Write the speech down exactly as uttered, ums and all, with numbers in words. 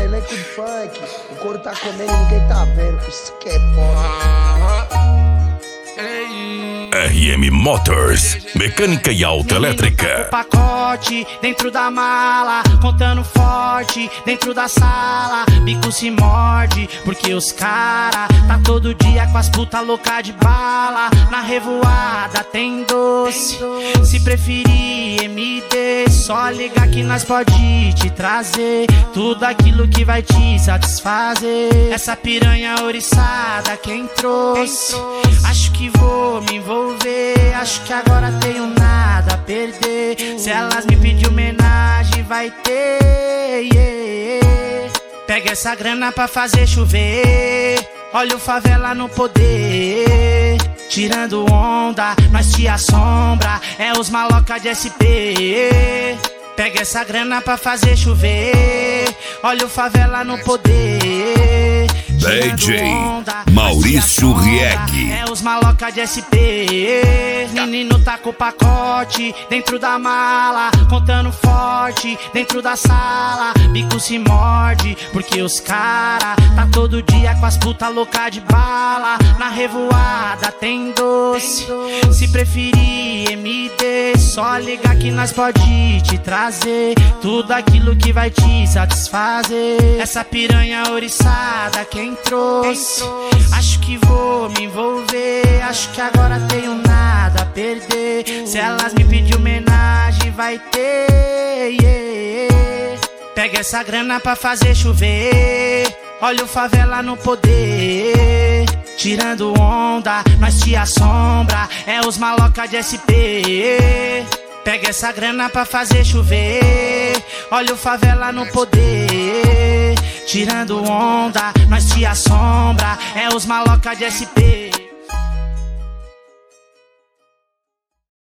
elenco de funk, o couro tá comendo e ninguém tá vendo. Isso que é foda. R M Motors, mecânica e autoelétrica. O pacote dentro da mala, contando forte dentro da sala. Bico se morde, porque os cara tá todo dia com as puta louca de bala. Na revoada tem doce, se preferir M D, só ligar que nós pode te trazer tudo aquilo que vai te satisfazer. Essa piranha oriçada quem trouxe, acho que vou me envolver, acho que agora tenho nada a perder. Se elas me pedir homenagem vai ter, yeah. Pega essa grana pra fazer chover, olha o favela no poder. Tirando onda, nós te assombra, é os maloca de S P. Pega essa grana pra fazer chover, olha o favela no poder. D J Maurício Rieg. É os maloca de S P. Menino tá com o pacote dentro da mala, contando forte dentro da sala. Bico se morde, porque os cara tá todo dia com as puta louca de bala. Na revoada tem doce, se preferir M D, só ligar que nós pode te trazer tudo aquilo que vai te satisfazer. Essa piranha oriçada quem trouxe, acho que vou me envolver, acho que agora tenho nada a perder. Se elas me pedir homenagem vai ter, yeah. Pega essa grana pra fazer chover, olha o favela no poder. Tirando onda, nós te assombra, é os maloca de S P. Pega essa grana pra fazer chover, olha o favela no poder. Tirando onda, nós te assombra, é os maloca de S P.